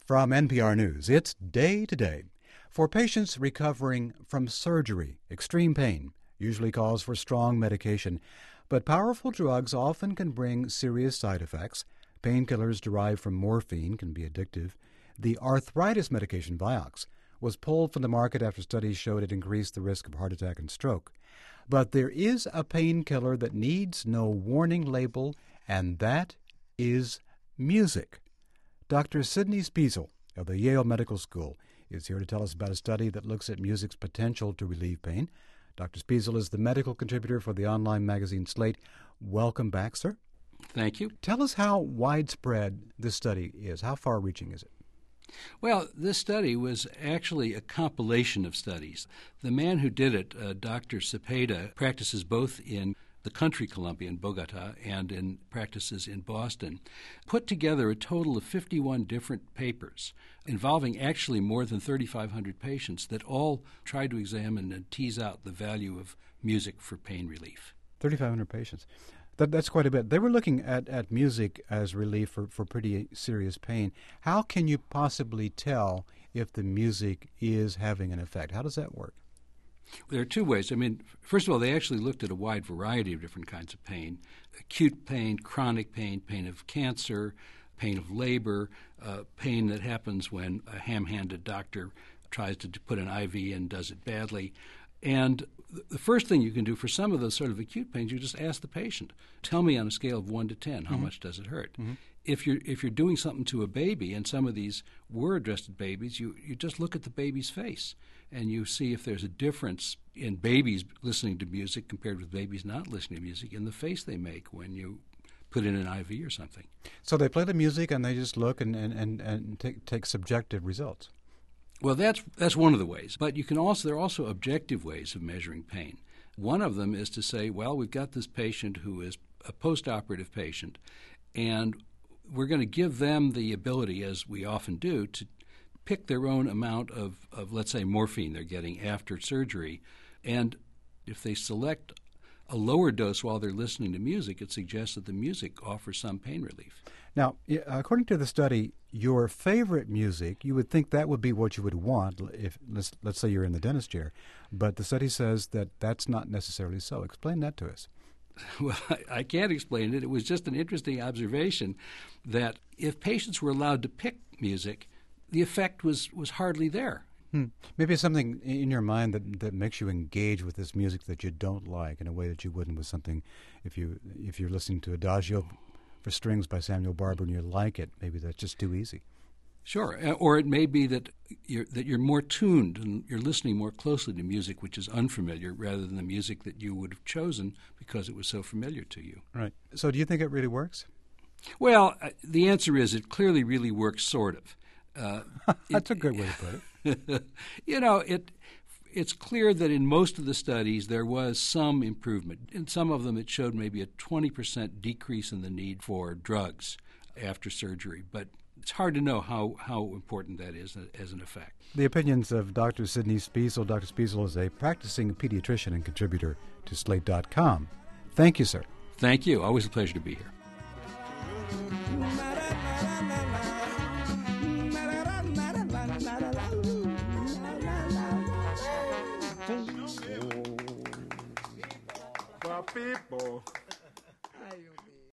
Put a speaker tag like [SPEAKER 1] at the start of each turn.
[SPEAKER 1] From NPR News, it's Day to Day. For patients recovering from surgery, extreme pain usually calls for strong medication, but powerful drugs often can bring serious side effects. Painkillers derived from morphine can be addictive. The arthritis medication Vioxx was pulled from the market after studies showed it increased the risk of heart attack and stroke. But there is a painkiller that needs no warning label, and that is music. Dr. Sidney Spezel of the Yale Medical School is here to tell us about a study that looks at music's potential to relieve pain. Dr. Spezel is the medical contributor for the online magazine Slate. Welcome back, sir.
[SPEAKER 2] Thank you.
[SPEAKER 1] Tell us how widespread this study is. How far-reaching is it?
[SPEAKER 2] Well, this study was actually a compilation of studies. The man who did it, Dr. Cepeda, practices both in the country Columbia in Bogota and in practices in Boston, put together a total of 51 different papers involving actually more than 3,500 patients that all tried to examine and tease out the value of music for pain relief.
[SPEAKER 1] 3,500 patients. That's quite a bit. They were looking at music as relief for pretty serious pain. How can you possibly tell if the music is having an effect? How does that work?
[SPEAKER 2] There are two ways. First of all, they actually looked at a wide variety of different kinds of pain: acute pain, chronic pain, pain of cancer, pain of labor, pain that happens when a ham-handed doctor tries to put an IV and does it badly. And the first thing you can do for some of those sort of acute pains, you just ask the patient, tell me on a scale of 1 to 10, how much does it hurt? Mm-hmm. If you're doing something to a baby, and some of these were addressed at babies, you just look at the baby's face and you see if there's a difference in babies listening to music compared with babies not listening to music in the face they make when you put in an IV or something.
[SPEAKER 1] So they play the music and they just look and take subjective results.
[SPEAKER 2] Well, that's one of the ways. But there are also objective ways of measuring pain. One of them is to say, well, we've got this patient who is a post-operative patient, and we're going to give them the ability, as we often do, to pick their own amount of, let's say, morphine they're getting after surgery. And if they select a lower dose while they're listening to music, it suggests that the music offers some pain relief.
[SPEAKER 1] Now, according to the study, your favorite music, you would think that would be what you would want if, let's say you're in the dentist chair, but the study says that that's not necessarily so. Explain that to us.
[SPEAKER 2] Well, I can't explain it. It was just an interesting observation that if patients were allowed to pick music, the effect was hardly there.
[SPEAKER 1] Maybe it's something in your mind that makes you engage with this music that you don't like in a way that you wouldn't with something if you're listening to Adagio for Strings by Samuel Barber and you like it. Maybe that's just too easy.
[SPEAKER 2] Sure. Or it may be that you're more tuned and you're listening more closely to music which is unfamiliar rather than the music that you would have chosen because it was so familiar to you. Right.
[SPEAKER 1] So do you think it really works?
[SPEAKER 2] Well, the answer is it clearly really works, sort of.
[SPEAKER 1] That's a good way to put it.
[SPEAKER 2] It's clear that in most of the studies there was some improvement. In some of them it showed maybe a 20% decrease in the need for drugs after surgery, but it's hard to know how important that is as an effect.
[SPEAKER 1] The opinions of Dr. Sidney Spezel. Dr. Spezel is a practicing pediatrician and contributor to Slate.com. Thank you, sir.
[SPEAKER 2] Thank you. Always a pleasure to be here.
[SPEAKER 3] People.